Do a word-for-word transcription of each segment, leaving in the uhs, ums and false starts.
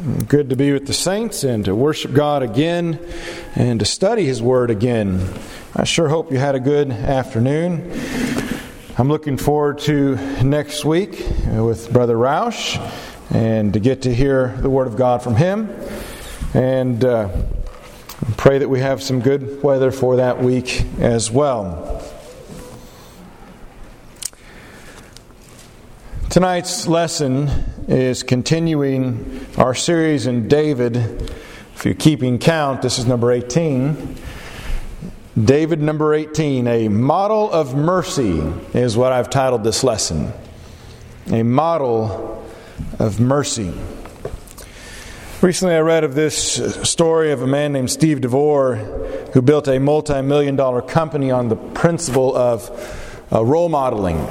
Good to be with the saints and to worship God again and to study His Word again. I sure hope you had a good afternoon. I'm looking forward to next week with Brother Roush and to get to hear the Word of God from him. And uh, pray that we have some good weather for that week as well. Tonight's lesson is continuing our series in David. If you're keeping count, this is number eighteen. David number eighteen, a model of mercy is what I've titled this lesson. A model of mercy. Recently I read of this story of a man named Steve DeVore who built a multi-million dollar company on the principle of uh, role modeling.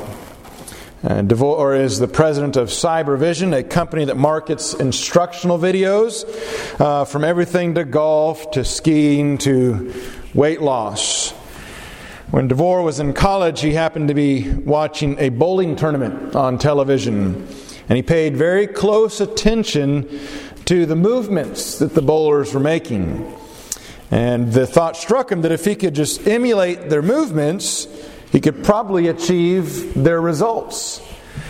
Uh, DeVore is the president of Cybervision, a company that markets instructional videos uh, from everything to golf to skiing to weight loss. When DeVore was in college, he happened to be watching a bowling tournament on television, and he paid very close attention to the movements that the bowlers were making. And the thought struck him that if he could just emulate their movements, he could probably achieve their results.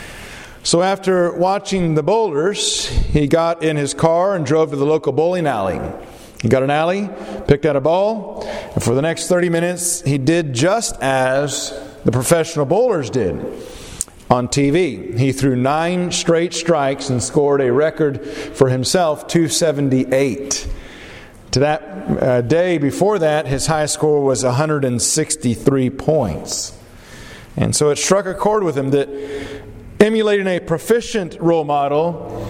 So after watching the bowlers, he got in his car and drove to the local bowling alley. He got an alley, picked out a ball, and for the next thirty minutes, he did just as the professional bowlers did on T V. He threw nine straight strikes and scored a record for himself, two seventy-eight. To that uh, day before that, his high score was one hundred sixty-three points. And so it struck a chord with him that emulating a proficient role model,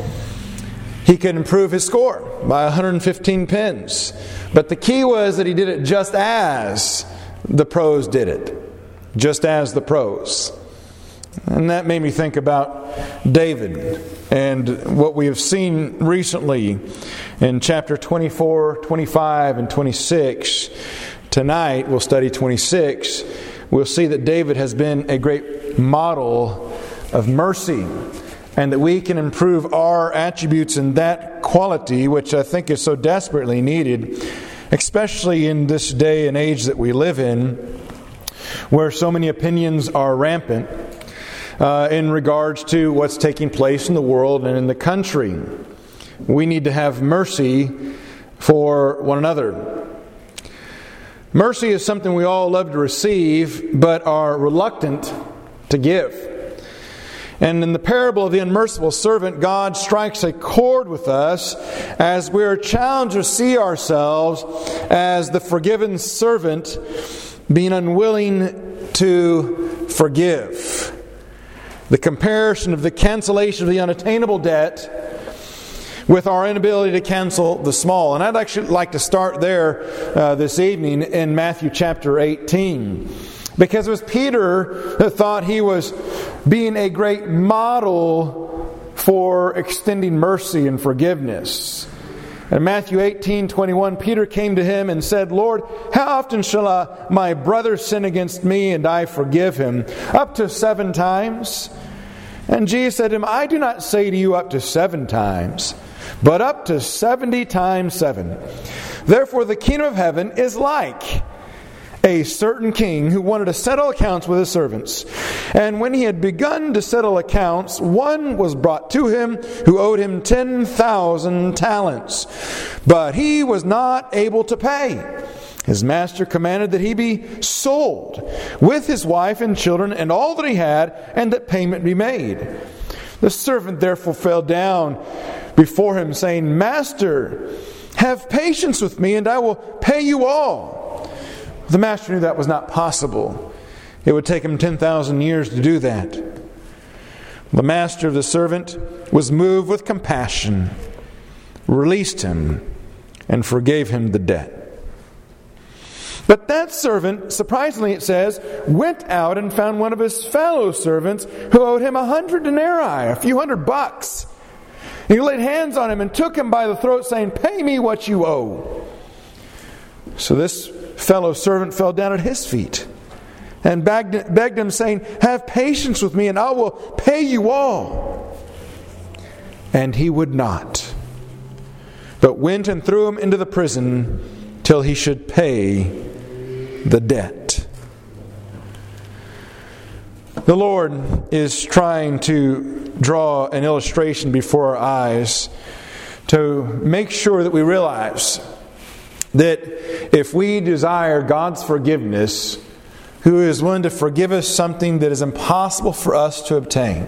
he could improve his score by one hundred fifteen pins. But the key was that he did it just as the pros did it. Just as the pros. And that made me think about David and what we have seen recently in chapter twenty-four, twenty-five, and twenty-six. Tonight we'll study twenty-six. We'll see that David has been a great model of mercy, and that we can improve our attributes in that quality, which I think is so desperately needed, especially in this day and age that we live in, where so many opinions are rampant uh, in regards to what's taking place in the world and in the country. We need to have mercy for one another. Mercy is something we all love to receive, but are reluctant to give. And in the parable of the unmerciful servant, God strikes a chord with us as we are challenged to see ourselves as the forgiven servant being unwilling to forgive. The comparison of the cancellation of the unattainable debt with our inability to cancel the small. And I'd actually like to start there uh, this evening in Matthew chapter eighteen. Because it was Peter that thought he was being a great model for extending mercy and forgiveness. In Matthew eighteen twenty-one, Peter came to him and said, "Lord, how often shall I, my brother sin against me and I forgive him? Up to seven times?" And Jesus said to him, "I do not say to you up to seven times, but up to seventy times seven. Therefore the kingdom of heaven is like a certain king who wanted to settle accounts with his servants. And when he had begun to settle accounts, one was brought to him who owed him ten thousand talents. But he was not able to pay. His master commanded that he be sold with his wife and children and all that he had, and that payment be made. The servant therefore fell down before him, saying, 'Master, have patience with me, and I will pay you all.' The master knew that was not possible. It would take him ten thousand years to do that. The master of the servant was moved with compassion, released him, and forgave him the debt. But that servant, surprisingly it says, went out and found one of his fellow servants who owed him a hundred denarii, a few hundred bucks. He laid hands on him and took him by the throat, saying, 'Pay me what you owe.' So this fellow servant fell down at his feet and begged, begged him, saying, 'Have patience with me, and I will pay you all.' And he would not, but went and threw him into the prison till he should pay the debt. The Lord is trying to draw an illustration before our eyes to make sure that we realize that if we desire God's forgiveness, who is willing to forgive us something that is impossible for us to obtain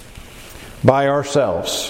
by ourselves,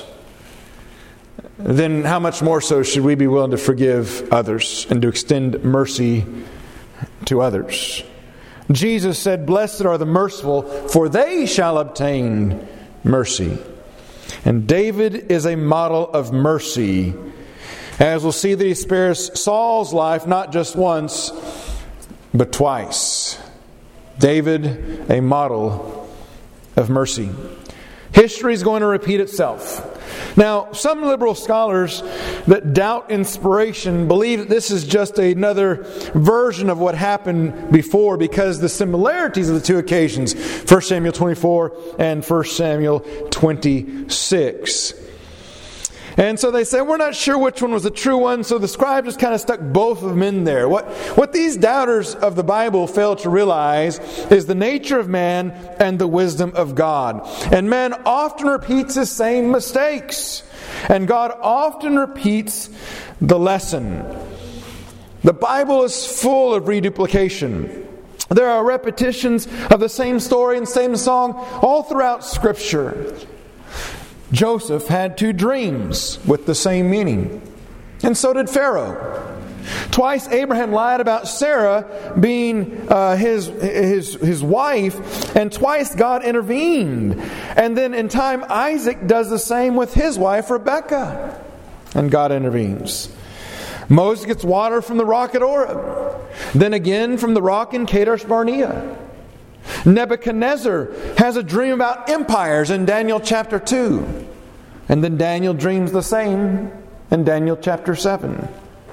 then how much more so should we be willing to forgive others and to extend mercy to others? Jesus said, "Blessed are the merciful, for they shall obtain mercy." And David is a model of mercy, as we'll see that he spares Saul's life not just once, but twice. David, a model of mercy. History is going to repeat itself. Now, some liberal scholars that doubt inspiration believe that this is just another version of what happened before, because the similarities of the two occasions, First Samuel twenty-four and First Samuel twenty-six. And so they say, we're not sure which one was the true one, so the scribe just kind of stuck both of them in there. What, what these doubters of the Bible fail to realize is the nature of man and the wisdom of God. And man often repeats the same mistakes. And God often repeats the lesson. The Bible is full of reduplication. There are repetitions of the same story and same song all throughout Scripture. Joseph had two dreams with the same meaning. And so did Pharaoh. Twice Abraham lied about Sarah being uh, his, his, his wife, and twice God intervened. And then in time Isaac does the same with his wife Rebekah, and God intervenes. Moses gets water from the rock at Oreb, then again from the rock in Kadesh Barnea. Nebuchadnezzar has a dream about empires in Daniel chapter two. And then Daniel dreams the same in Daniel chapter seven.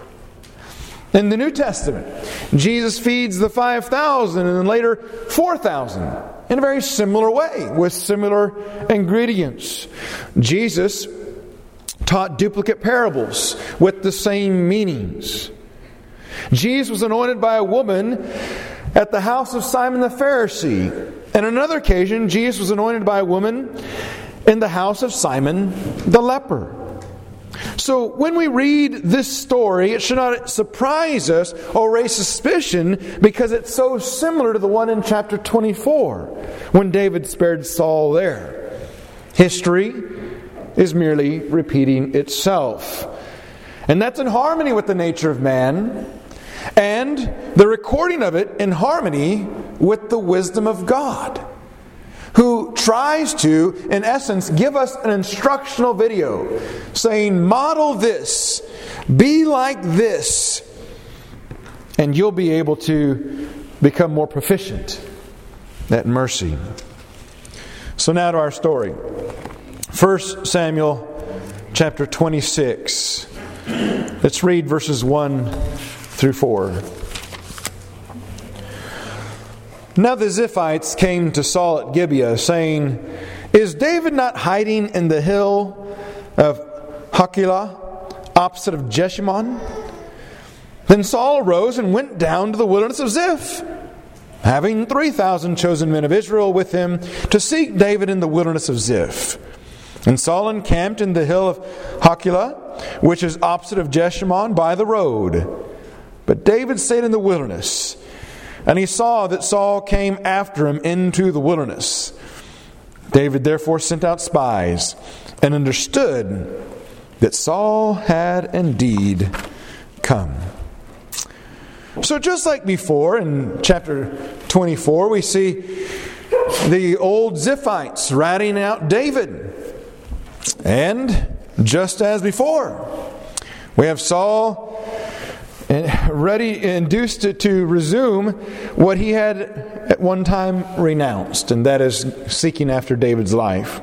In the New Testament, Jesus feeds the five thousand and then later four thousand in a very similar way with similar ingredients. Jesus taught duplicate parables with the same meanings. Jesus was anointed by a woman at the house of Simon the Pharisee. And on another occasion, Jesus was anointed by a woman in the house of Simon the leper. So when we read this story, it should not surprise us or raise suspicion, because it's so similar to the one in chapter twenty-four, when David spared Saul there. History is merely repeating itself. And that's in harmony with the nature of man, and the recording of it in harmony with the wisdom of God, who tries to, in essence, give us an instructional video saying, model this, be like this, and you'll be able to become more proficient at mercy. So now to our story. First Samuel chapter twenty-six. Let's read verses one through four. Now the Ziphites came to Saul at Gibeah, saying, "Is David not hiding in the hill of Hachilah, opposite of Jeshimon?" Then Saul arose and went down to the wilderness of Ziph, having three thousand chosen men of Israel with him, to seek David in the wilderness of Ziph. And Saul encamped in the hill of Hachilah, which is opposite of Jeshimon, by the road. But David stayed in the wilderness. And he saw that Saul came after him into the wilderness. David therefore sent out spies, and understood that Saul had indeed come. So just like before, in chapter twenty-four, we see the old Ziphites ratting out David. And just as before, we have Saul ready, induced to, to resume what he had at one time renounced, and that is seeking after David's life.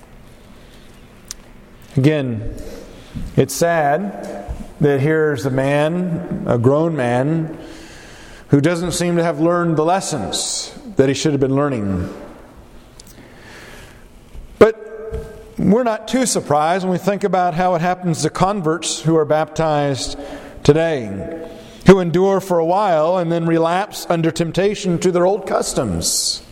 Again, it's sad that here's a man, a grown man, who doesn't seem to have learned the lessons that he should have been learning. But we're not too surprised when we think about how it happens to converts who are baptized today, who endure for a while and then relapse under temptation to their old customs.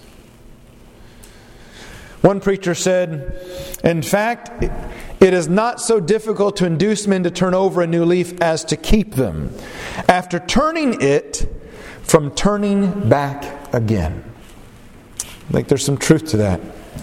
One preacher said, in fact, it is not so difficult to induce men to turn over a new leaf as to keep them, after turning it, from turning back again. I think there's some truth to that.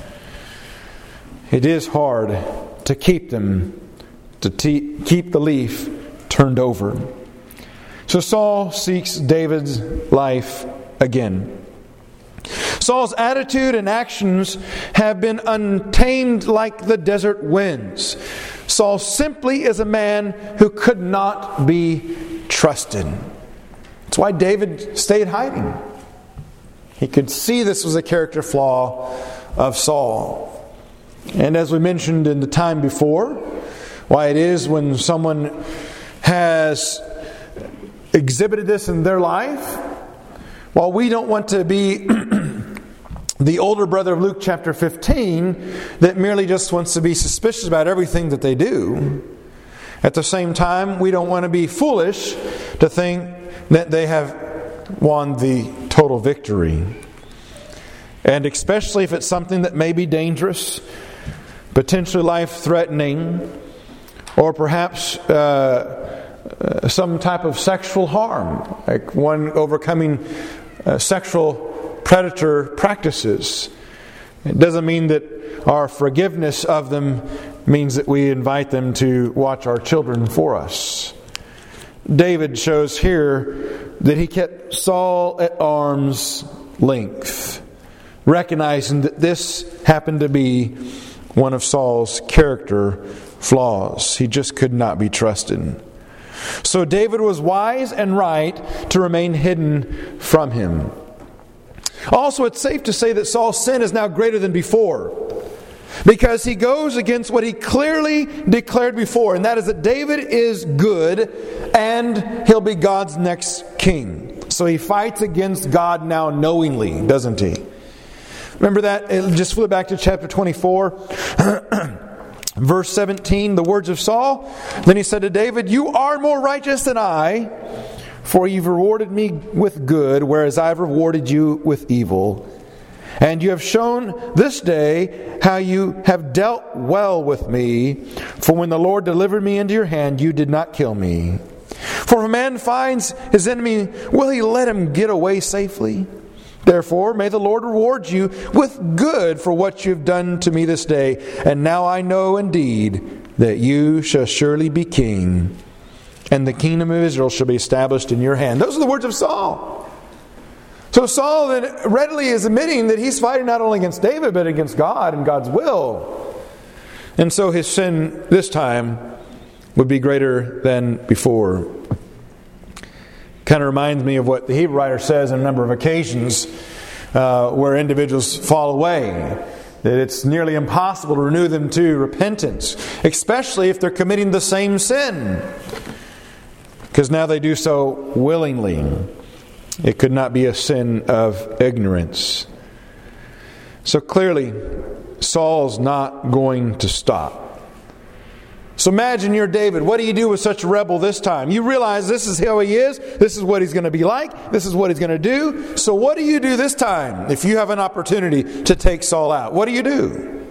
It is hard to keep them, to te- keep the leaf turned over. So Saul seeks David's life again. Saul's attitude and actions have been untamed like the desert winds. Saul simply is a man who could not be trusted. That's why David stayed hiding. He could see this was a character flaw of Saul. And as we mentioned in the time before, why it is when someone has exhibited this in their life, while we don't want to be the older brother of Luke chapter fifteen that merely just wants to be suspicious about everything that they do, at the same time, we don't want to be foolish to think that they have won the total victory. And especially if it's something that may be dangerous, potentially life-threatening, or perhaps uh, uh, some type of sexual harm, like one overcoming uh, sexual predator practices. It doesn't mean that our forgiveness of them means that we invite them to watch our children for us. David shows here that he kept Saul at arm's length, recognizing that this happened to be one of Saul's character flaws. He just could not be trusted. So David was wise and right to remain hidden from him. Also, it's safe to say that Saul's sin is now greater than before, because he goes against what he clearly declared before, and that is that David is good and he'll be God's next king. So he fights against God now knowingly, doesn't he? Remember that? Just flip back to chapter twenty-four, verse seventeen, the words of Saul. Then he said to David, "You are more righteous than I, for you've rewarded me with good, whereas I've rewarded you with evil. And you have shown this day how you have dealt well with me. For when the Lord delivered me into your hand, you did not kill me. For if a man finds his enemy, will he let him get away safely? Therefore, may the Lord reward you with good for what you've done to me this day. And now I know indeed that you shall surely be king, and the kingdom of Israel shall be established in your hand." Those are the words of Saul. So Saul then readily is admitting that he's fighting not only against David, but against God and God's will. And so his sin this time would be greater than before. Kind of reminds me of what the Hebrew writer says on a number of occasions uh, where individuals fall away. That it's nearly impossible to renew them to repentance, especially if they're committing the same sin, because now they do so willingly. It could not be a sin of ignorance. So clearly, Saul's not going to stop. So imagine you're David. What do you do with such a rebel this time? You realize this is how he is. This is what he's going to be like. This is what he's going to do. So what do you do this time if you have an opportunity to take Saul out? What do you do?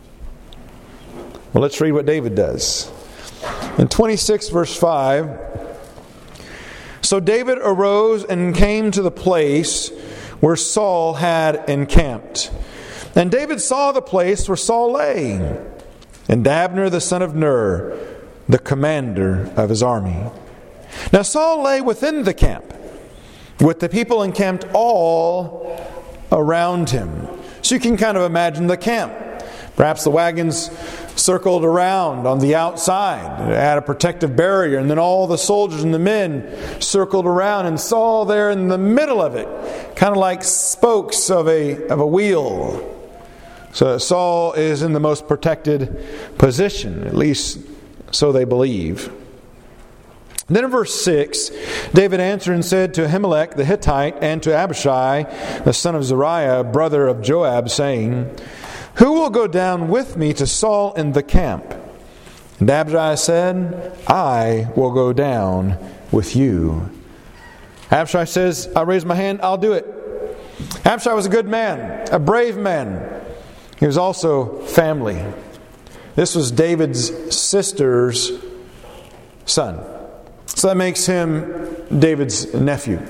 Well, let's read what David does. In twenty-six verse five, "So David arose and came to the place where Saul had encamped. And David saw the place where Saul lay, and Abner the son of Ner, the commander of his army. Now Saul lay within the camp, with the people encamped all around him." So you can kind of imagine the camp. Perhaps the wagons circled around on the outside, it had a protective barrier, and then all the soldiers and the men circled around, and Saul there in the middle of it, kind of like spokes of a of a wheel. So Saul is in the most protected position, at least so they believe. Then in verse six, David answered and said to Ahimelech the Hittite and to Abishai the son of Zeruiah, brother of Joab, saying, "Who will go down with me to Saul in the camp?" And Abishai said, "I will go down with you." Abishai says, "I raise my hand, I'll do it." Abishai was a good man, a brave man. He was also family. This was David's sister's son. So that makes him David's nephew.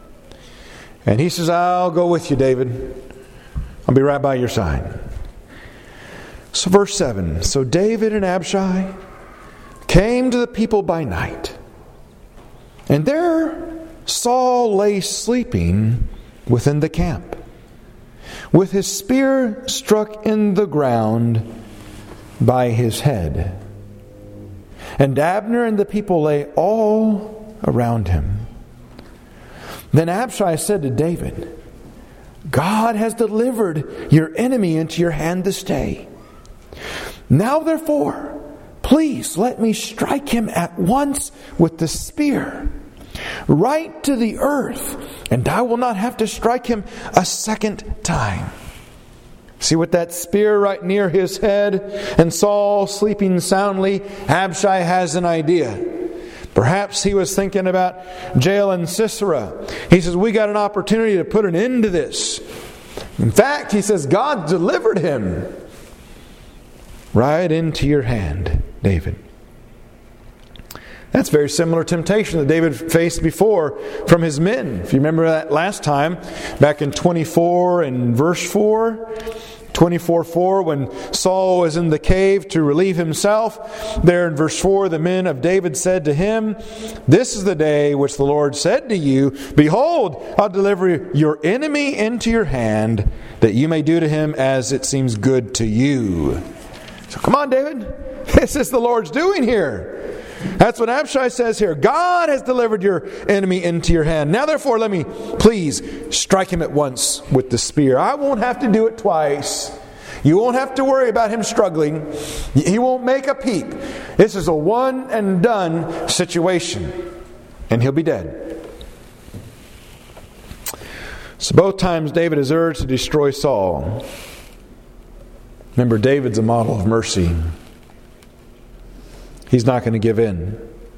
And he says, "I'll go with you, David. I'll be right by your side." So verse seven, "So David and Abishai came to the people by night. And there Saul lay sleeping within the camp, with his spear struck in the ground by his head. And Abner and the people lay all around him. Then Abishai said to David, 'God has delivered your enemy into your hand this day. Now therefore, please let me strike him at once with the spear, right to the earth, and I will not have to strike him a second time.'" See, with that spear right near his head and Saul sleeping soundly, Abishai has an idea. Perhaps he was thinking about Jael and Sisera. He says, "We got an opportunity to put an end to this." In fact, he says, "God delivered him right into your hand, David." That's very similar temptation that David faced before from his men. If you remember that last time, back in twenty-four and verse four, twenty-four four, when Saul was in the cave to relieve himself, there in verse four, the men of David said to him, "This is the day which the Lord said to you, Behold, I'll deliver your enemy into your hand, that you may do to him as it seems good to you." So come on, David. This is the Lord's doing here. That's what Abishai says here. God has delivered your enemy into your hand. Now therefore, let me please strike him at once with the spear. I won't have to do it twice. You won't have to worry about him struggling. He won't make a peep. This is a one and done situation. And he'll be dead. So both times David is urged to destroy Saul. Remember, David's a model of mercy. He's not going to give in.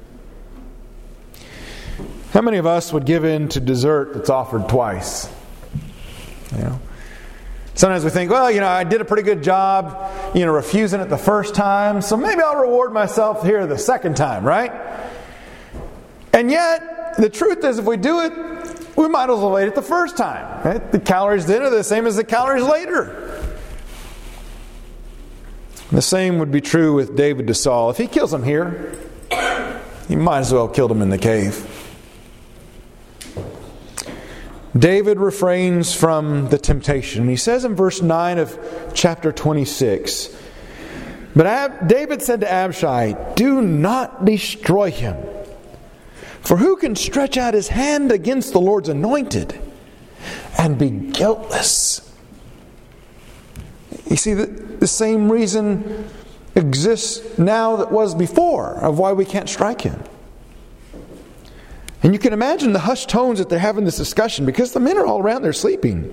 How many of us would give in to dessert that's offered twice? You know, sometimes we think, well, you know, I did a pretty good job, you know, refusing it the first time, so maybe I'll reward myself here the second time, right? And yet, the truth is, if we do it, we might as well eat it the first time. Right? The calories then are the same as the calories later. The same would be true with David to Saul. If he kills him here, he might as well have killed him in the cave. David refrains from the temptation. He says in verse nine of chapter twenty-six, "But Ab- David said to Abishai, 'Do not destroy him. For who can stretch out his hand against the Lord's anointed and be guiltless?'" You see, the, the same reason exists now that was before of why we can't strike him. And you can imagine the hushed tones that they're having this discussion, because the men are all around there sleeping.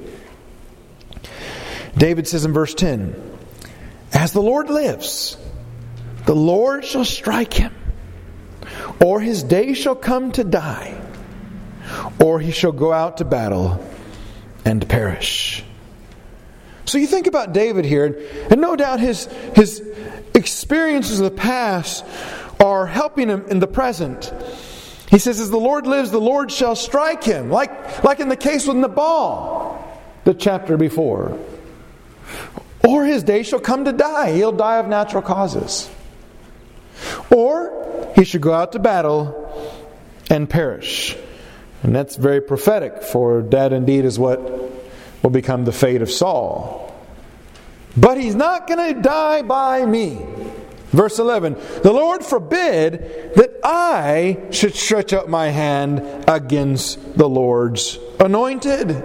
David says in verse ten, "As the Lord lives, the Lord shall strike him, or his day shall come to die, or he shall go out to battle and perish." So you think about David here, and no doubt his, his experiences of the past are helping him in the present. He says, as the Lord lives, the Lord shall strike him. Like, like in the case with Nabal, the chapter before. Or his day shall come to die. He'll die of natural causes. Or he should go out to battle and perish. And that's very prophetic, for that indeed is what will become the fate of Saul. But he's not going to die by me. Verse eleven, "The Lord forbid that I should stretch out my hand against the Lord's anointed."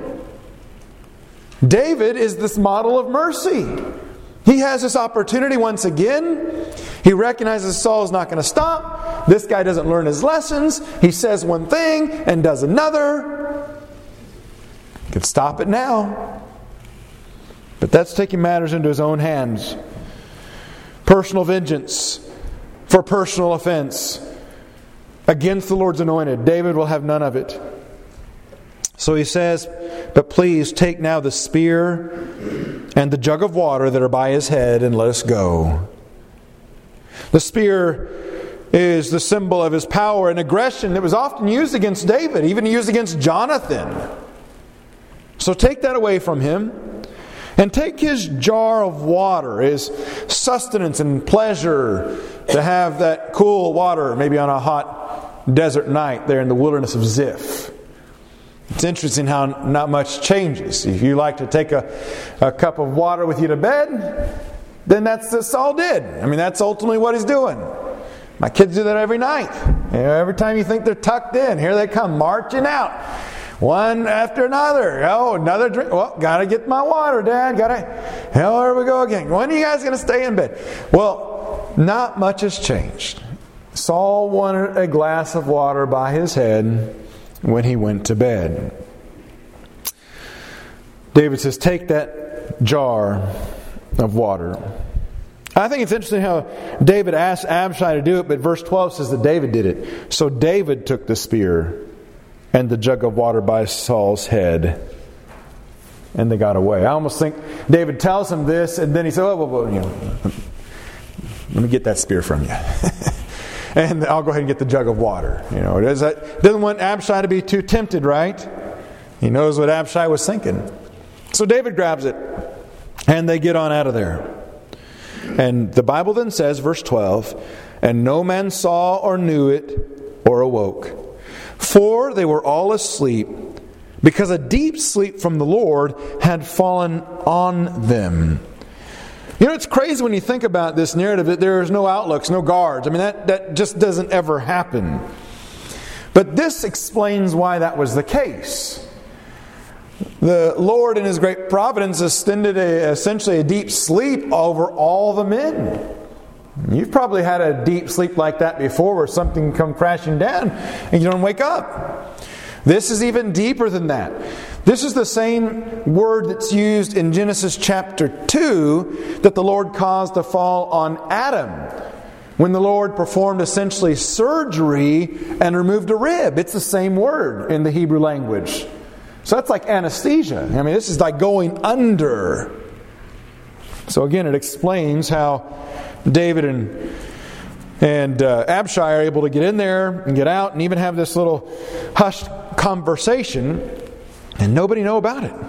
David is this model of mercy. He has this opportunity once again. He recognizes Saul's not going to stop. This guy doesn't learn his lessons. He says one thing and does another. He could stop it now. But that's taking matters into his own hands. Personal vengeance for personal offense against the Lord's anointed. David will have none of it. So he says, but please take now the spear and the jug of water that are by his head and let us go. The spear is the symbol of his power and aggression that was often used against David, even used against Jonathan. So take that away from him. And take his jar of water, his sustenance and pleasure to have that cool water, maybe on a hot desert night there in the wilderness of Ziph. It's interesting how not much changes. If you like to take a, a cup of water with you to bed, then that's, that's all did. I mean, that's ultimately what he's doing. My kids do that every night. You know, every time you think they're tucked in, here they come marching out. One after another. Oh, another drink. Well, gotta get my water, Dad. Gotta. Hell, here we go again. When are you guys gonna stay in bed? Well, not much has changed. Saul wanted a glass of water by his head when he went to bed. David says, take that jar of water. I think it's interesting how David asked Abishai to do it, but verse twelve says that David did it. So David took the spear and the jug of water by Saul's head, and they got away. I almost think David tells him this, and then he said, "Oh, well, well, you know, let me get that spear from you, and I'll go ahead and get the jug of water." You know, does that, doesn't want Abishai to be too tempted, right? He knows what Abishai was thinking, so David grabs it, and they get on out of there. And the Bible then says, verse twelve, "And no man saw or knew it or awoke. For they were all asleep, because a deep sleep from the Lord had fallen on them." You know, it's crazy when you think about this narrative that there's no outlooks, no guards. I mean, that, that just doesn't ever happen. But this explains why that was the case. The Lord in His great providence extended a, essentially a deep sleep over all the men. You've probably had a deep sleep like that before, where something come crashing down and you don't wake up. This is even deeper than that. This is the same word that's used in Genesis chapter two that the Lord caused to fall on Adam when the Lord performed essentially surgery and removed a rib. It's the same word in the Hebrew language. So that's like anesthesia. I mean, this is like going under. So again, it explains how David and and uh, Abishai are able to get in there and get out and even have this little hushed conversation, and nobody know about it.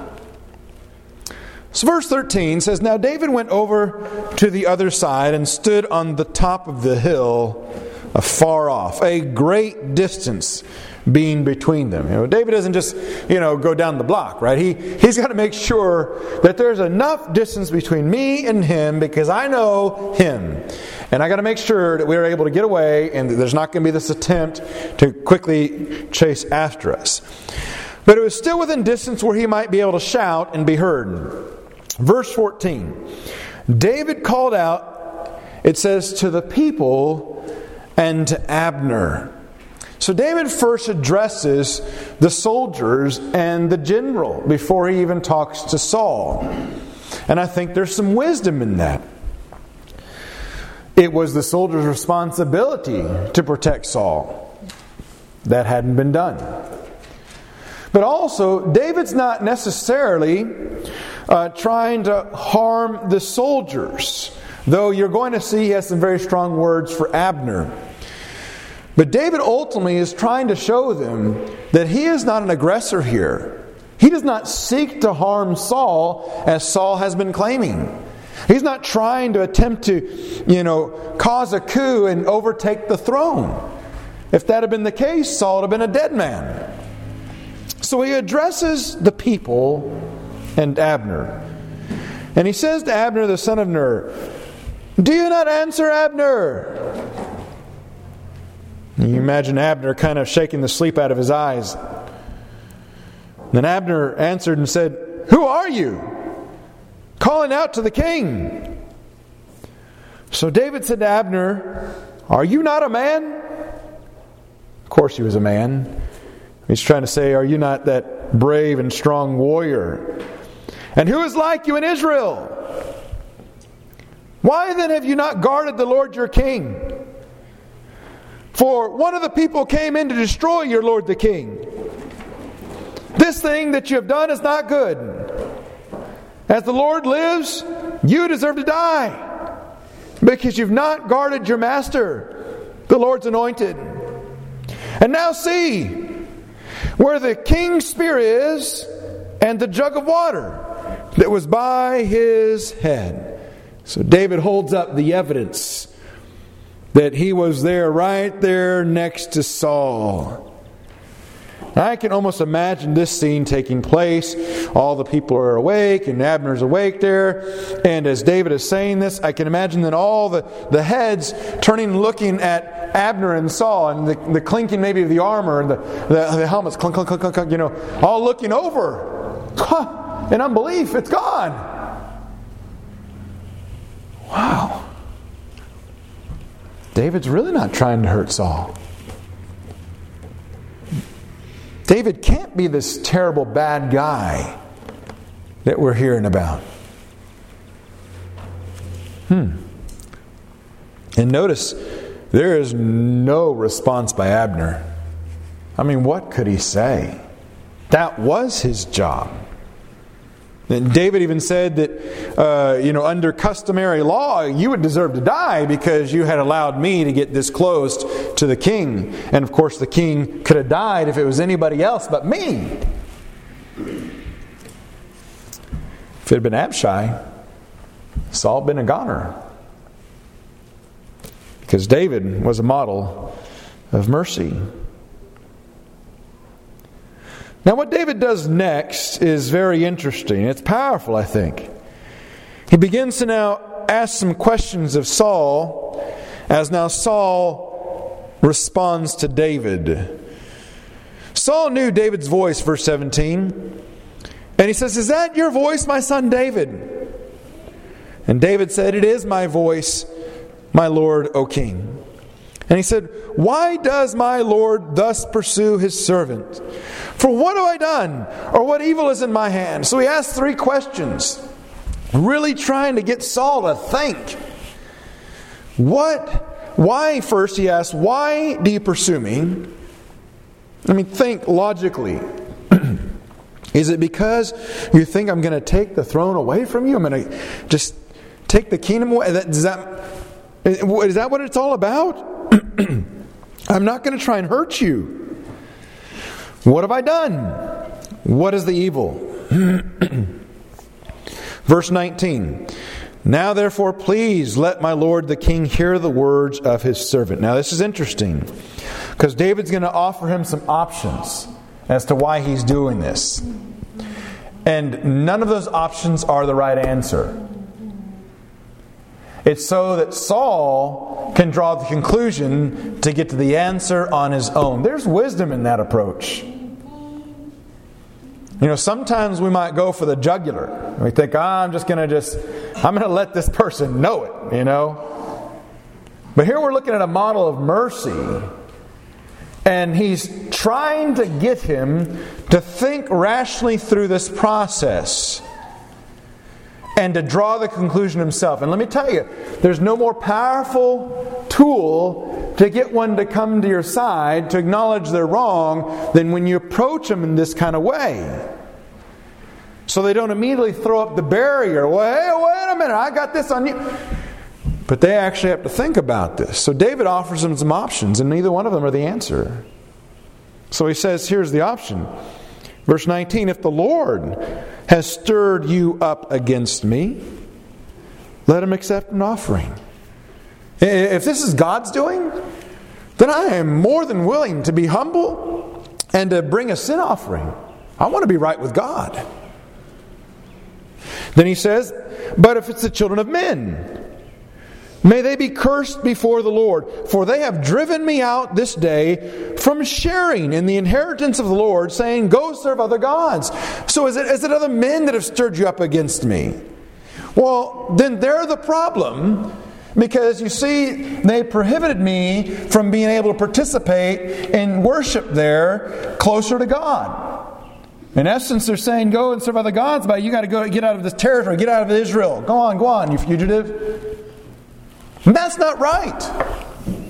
So verse thirteen says, "Now David went over to the other side and stood on the top of the hill afar off, a great distance being between them." You know, David doesn't just, you know, go down the block, right? He he's got to make sure that there's enough distance between me and him, because I know him, and I got to make sure that we're able to get away, and that there's not going to be this attempt to quickly chase after us. But it was still within distance where he might be able to shout and be heard. Verse fourteen, David called out, it says, to the people and to Abner. So David first addresses the soldiers and the general before he even talks to Saul. And I think there's some wisdom in that. It was the soldiers' responsibility to protect Saul. That hadn't been done. But also, David's not necessarily uh, trying to harm the soldiers. Though you're going to see he has some very strong words for Abner. But David ultimately is trying to show them that he is not an aggressor here. He does not seek to harm Saul as Saul has been claiming. He's not trying to attempt to, you know, cause a coup and overtake the throne. If that had been the case, Saul would have been a dead man. So he addresses the people and Abner. And he says to Abner, the son of Ner, "Do you not answer, Abner?" You imagine Abner kind of shaking the sleep out of his eyes. Then Abner answered and said, "Who are you? Calling out to the king." So David said to Abner, "Are you not a man?" Of course he was a man. He's trying to say, are you not that brave and strong warrior? And who is like you in Israel? Why then have you not guarded the Lord your king? For one of the people came in to destroy your Lord the king. This thing that you have done is not good. As the Lord lives, you deserve to die, because you've not guarded your master, the Lord's anointed. And now see, where the king's spear is, and the jug of water that was by his head. So David holds up the evidence that he was there, right there next to Saul. I can almost imagine this scene taking place. All the people are awake, and Abner's awake there. And as David is saying this, I can imagine that all the, the heads turning and looking at Abner and Saul, and the, the clinking maybe of the armor, and the, the, the helmets, clunk, clunk, clunk, clunk, clunk, you know, all looking over. Huh, in unbelief, it's gone. Wow. David's really not trying to hurt Saul. David can't be this terrible bad guy that we're hearing about. Hmm. And notice, there is no response by Abner. I mean, what could he say? That was his job. And David even said that, uh, you know, under customary law, you would deserve to die because you had allowed me to get this close to the king. And of course, the king could have died if it was anybody else but me. If it had been Abishai, Saul had been a goner. Because David was a model of mercy. Now, what David does next is very interesting. It's powerful, I think. He begins to now ask some questions of Saul, as now Saul responds to David. Saul knew David's voice, verse seventeen. And he says, "Is that your voice, my son David?" And David said, "It is my voice, my Lord, O king." And he said, "Why does my Lord thus pursue his servant? For what have I done? Or what evil is in my hand?" So he asked three questions, really trying to get Saul to think. What? Why, first he asked, why do you pursue me? I mean, think logically. Is it because you think I'm going to take the throne away from you? I'm going to just take the kingdom away? Is that, is that what it's all about? I'm not going to try and hurt you. What have I done? What is the evil? Verse nineteen. Now therefore please let my lord the king hear the words of his servant. Now this is interesting, because David's going to offer him some options as to why he's doing this. And none of those options are the right answer. It's so that Saul can draw the conclusion to get to the answer on his own. There's wisdom in that approach. You know, sometimes we might go for the jugular. We think, oh, I'm just going to just, I'm going to let this person know it, you know. But here we're looking at a model of mercy. And he's trying to get him to think rationally through this process and to draw the conclusion himself. And let me tell you, there's no more powerful tool to get one to come to your side, to acknowledge they're wrong, than when you approach them in this kind of way. So they don't immediately throw up the barrier. Well, hey, wait a minute, I got this on you. But they actually have to think about this. So David offers them some options, and neither one of them are the answer. So he says, here's the option. Verse nineteen, if the Lord has stirred you up against me, let him accept an offering. If this is God's doing, then I am more than willing to be humble and to bring a sin offering. I want to be right with God. Then he says, but if it's the children of men, may they be cursed before the Lord, for they have driven me out this day from sharing in the inheritance of the Lord, saying, go serve other gods. So is it, is it other men that have stirred you up against me? Well, then they're the problem, because you see, they prohibited me from being able to participate in worship there closer to God. In essence, they're saying, go and serve other gods, but you got to go get out of this territory, get out of Israel. Go on, go on, you fugitive. And that's not right.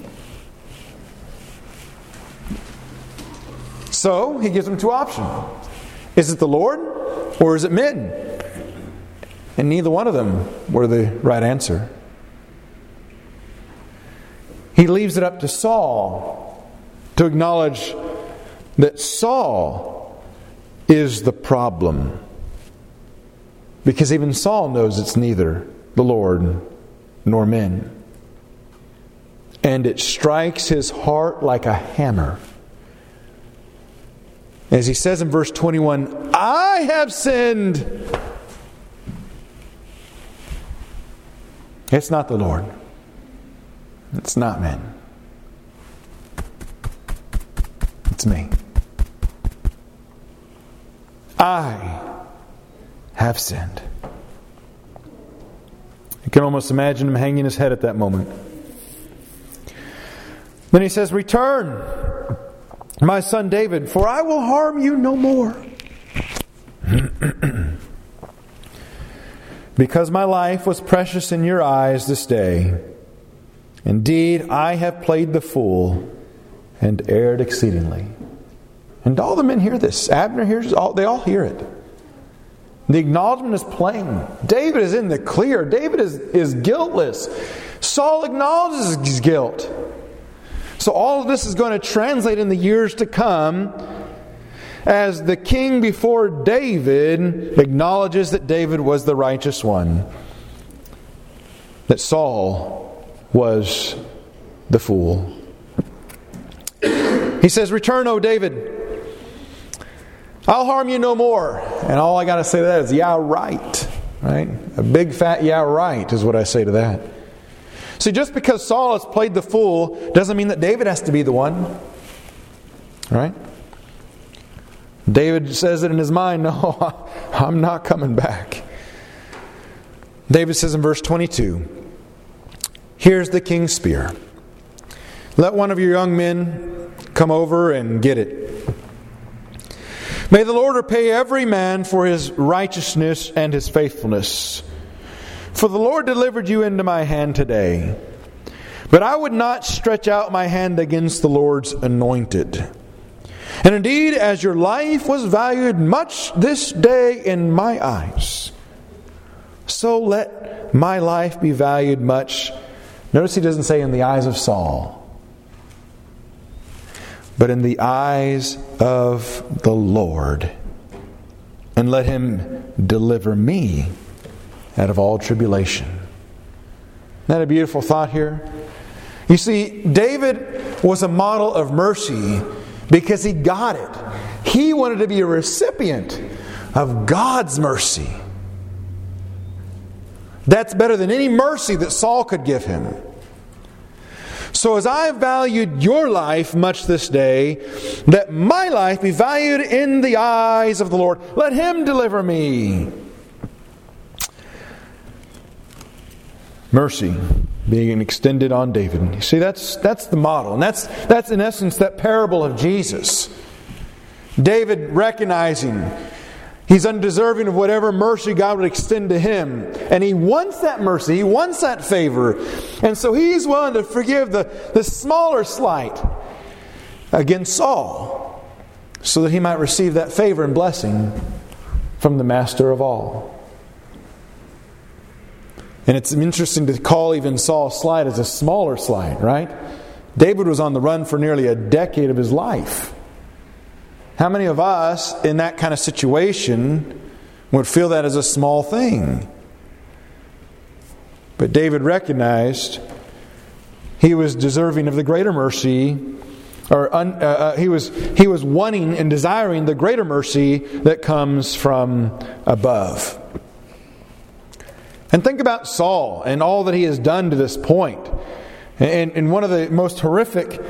So, he gives them two options. Is it the Lord or is it men? And neither one of them were the right answer. He leaves it up to Saul to acknowledge that Saul is the problem. Because even Saul knows it's neither the Lord nor men. And it strikes his heart like a hammer. As he says in verse twenty-one, I have sinned. It's not the Lord. It's not men. It's me. I have sinned. You can almost imagine him hanging his head at that moment. Then he says, return, my son David, for I will harm you no more. Because my life was precious in your eyes this day. Indeed, I have played the fool and erred exceedingly. And all the men hear this. Abner hears it. They all hear it. The acknowledgement is plain. David is in the clear. David is, is guiltless. Saul acknowledges his guilt. So all of this is going to translate in the years to come as the king before David acknowledges that David was the righteous one. That Saul was the fool. He says, return, O David. I'll harm you no more. And all I got to say to that is, yeah, right. Right? A big fat yeah, right is what I say to that. See, just because Saul has played the fool doesn't mean that David has to be the one. Right? David says it in his mind, no, I'm not coming back. David says in verse twenty-two, here's the king's spear. Let one of your young men come over and get it. May the Lord repay every man for his righteousness and his faithfulness. For the Lord delivered you into my hand today. But I would not stretch out my hand against the Lord's anointed. And indeed, as your life was valued much this day in my eyes, so let my life be valued much. Notice he doesn't say in the eyes of Saul, but in the eyes of the Lord. And let him deliver me out of all tribulation. Isn't that a beautiful thought here? You see, David was a model of mercy because he got it. He wanted to be a recipient of God's mercy. That's better than any mercy that Saul could give him. So as I have valued your life much this day, let my life be valued in the eyes of the Lord. Let him deliver me. Mercy being extended on David. You see, that's that's the model. And that's that's in essence that parable of Jesus. David recognizing he's undeserving of whatever mercy God would extend to him. And he wants that mercy. He wants that favor. And so he's willing to forgive the, the smaller slight against Saul, so that he might receive that favor and blessing from the Master of all. And it's interesting to call even Saul's slight as a smaller slight, right? David was on the run for nearly a decade of his life. How many of us in that kind of situation would feel that as a small thing? But David recognized he was deserving of the greater mercy, or un, uh, uh, he was he was wanting and desiring the greater mercy that comes from above. And think about Saul and all that he has done to this point. And, and one of the most horrific,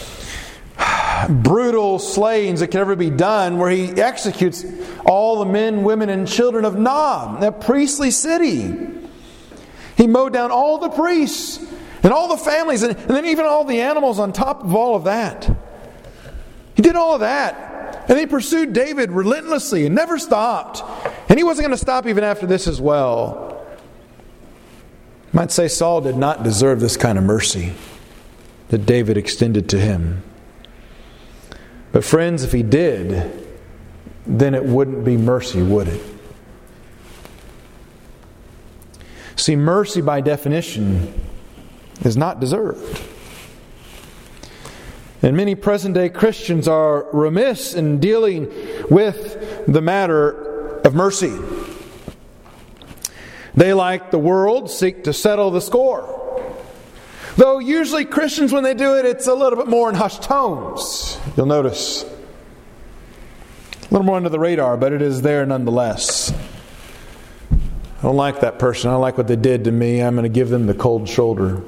brutal slayings that could ever be done, where he executes all the men, women, and children of Nob, that priestly city. He mowed down all the priests and all the families, and, and then even all the animals on top of all of that. He did all of that. And they pursued David relentlessly and never stopped. And he wasn't going to stop even after this as well. You might say Saul did not deserve this kind of mercy that David extended to him. But friends, if he did, then it wouldn't be mercy, would it? See, mercy by definition is not deserved. And many present-day Christians are remiss in dealing with the matter of mercy. They, like the world, seek to settle the score. Though usually Christians, when they do it, it's a little bit more in hushed tones. You'll notice. A little more under the radar, but it is there nonetheless. I don't like that person. I don't like what they did to me. I'm going to give them the cold shoulder.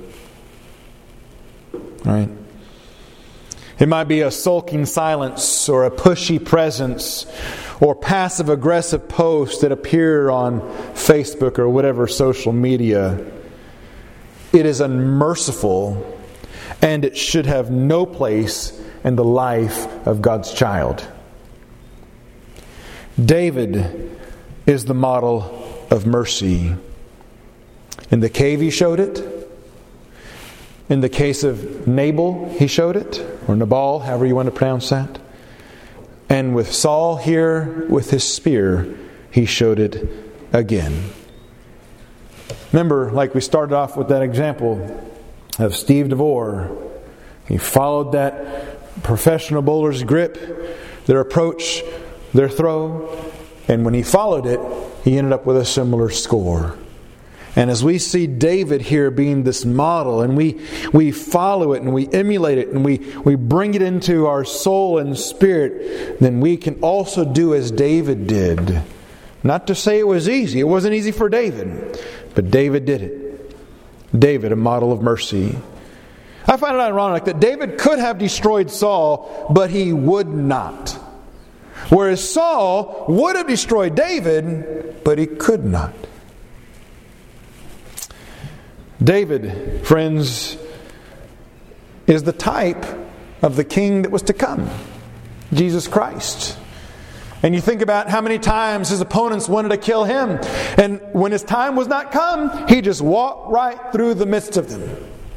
Right? It might be a sulking silence or a pushy presence or passive-aggressive posts that appear on Facebook or whatever social media. It is unmerciful, and it should have no place in the life of God's child. David is the model of mercy. In the cave he showed it. In the case of Nabal he showed it. Or Nabal, however you want to pronounce that. And with Saul here with his spear, he showed it again. Remember, like we started off with that example of Steve DeVore. He followed that professional bowler's grip, their approach, their throw. And when he followed it, he ended up with a similar score. And as we see David here being this model, and we we follow it and we emulate it and we, we bring it into our soul and spirit, then we can also do as David did. Not to say it was easy. It wasn't easy for David. But David did it. David, a model of mercy. I find it ironic that David could have destroyed Saul, but he would not. Whereas Saul would have destroyed David, but he could not. David, friends, is the type of the king that was to come, Jesus Christ. And you think about how many times his opponents wanted to kill him. And when his time was not come, he just walked right through the midst of them.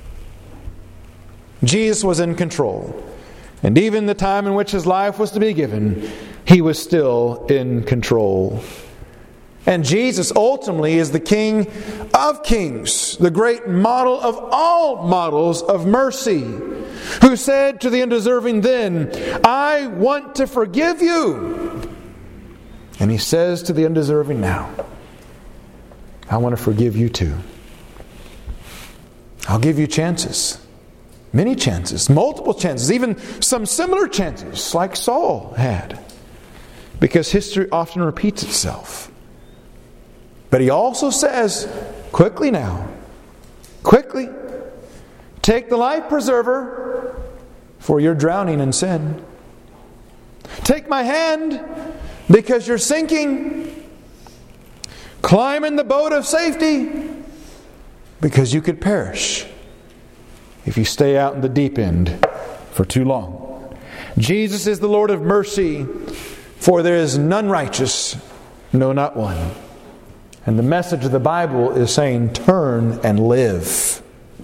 Jesus was in control. And even the time in which his life was to be given, he was still in control. And Jesus ultimately is the King of kings, the great model of all models of mercy, who said to the undeserving then, I want to forgive you. And he says to the undeserving now, I want to forgive you too. I'll give you chances. Many chances, multiple chances, even some similar chances like Saul had. Because history often repeats itself. But he also says, quickly now, quickly, take the life preserver, for you're drowning in sin. Take my hand, because you're sinking. Climb in the boat of safety, because you could perish if you stay out in the deep end for too long. Jesus is the Lord of mercy, for there is none righteous, no, not one. And the message of the Bible is saying, turn and live.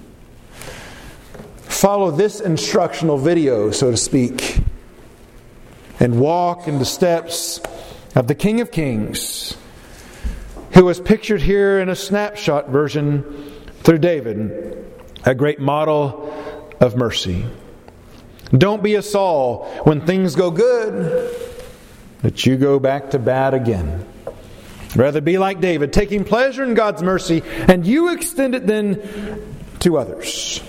Follow this instructional video, so to speak, and walk in the steps of the King of Kings, who was pictured here in a snapshot version through David, a great model of mercy. Don't be a Saul when things go good, that you go back to bad again. Rather be like David, taking pleasure in God's mercy, and you extend it then to others.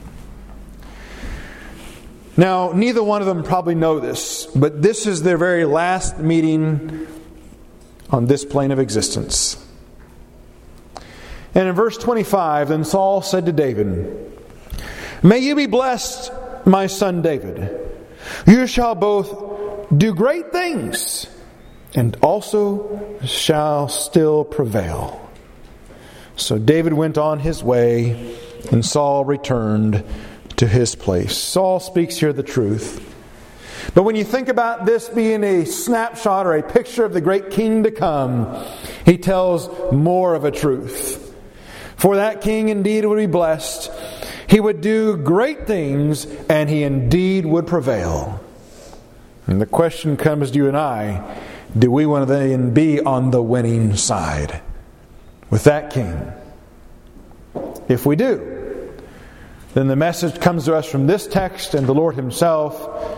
Now, neither one of them probably know this, but this is their very last meeting on this plane of existence. And in verse twenty-five, then Saul said to David, May you be blessed, my son David. You shall both do great things, and also shall still prevail. So David went on his way, and Saul returned to his place. Saul speaks here the truth. But when you think about this being a snapshot or a picture of the great King to come, he tells more of a truth. For that King indeed would be blessed. He would do great things, and he indeed would prevail. And the question comes to you and I, do we want to then be on the winning side with that King? If we do, then the message comes to us from this text and the Lord Himself: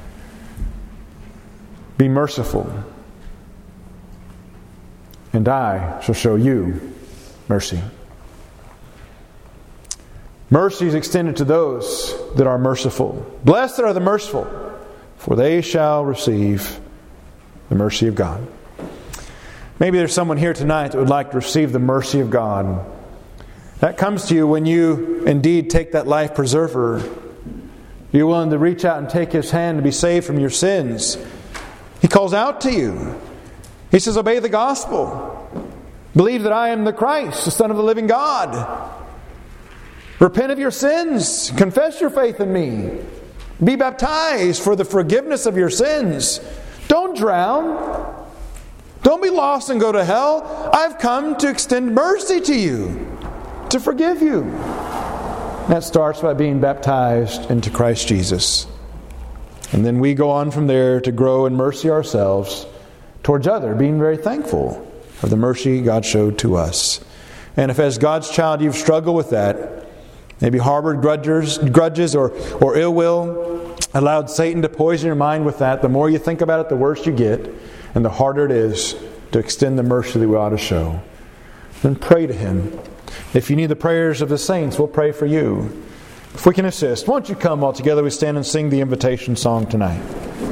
be merciful, and I shall show you mercy. Mercy is extended to those that are merciful. Blessed are the merciful, for they shall receive the mercy of God. Maybe there's someone here tonight that would like to receive the mercy of God. That comes to you when you indeed take that life preserver. You're willing to reach out and take His hand to be saved from your sins. He calls out to you. He says, obey the gospel. Believe that I am the Christ, the Son of the living God. Repent of your sins. Confess your faith in me. Be baptized for the forgiveness of your sins. Don't drown. Don't be lost and go to hell. I've come to extend mercy to you, to forgive you. That starts by being baptized into Christ Jesus. And then we go on from there to grow in mercy ourselves towards others, being very thankful for the mercy God showed to us. And if as God's child you've struggled with that, maybe harbored grudges, grudges or, or ill will, allowed Satan to poison your mind with that, the more you think about it, the worse you get, and the harder it is to extend the mercy that we ought to show. Then pray to Him. If you need the prayers of the saints, we'll pray for you. If we can assist, won't you come all together? We stand and sing the invitation song tonight.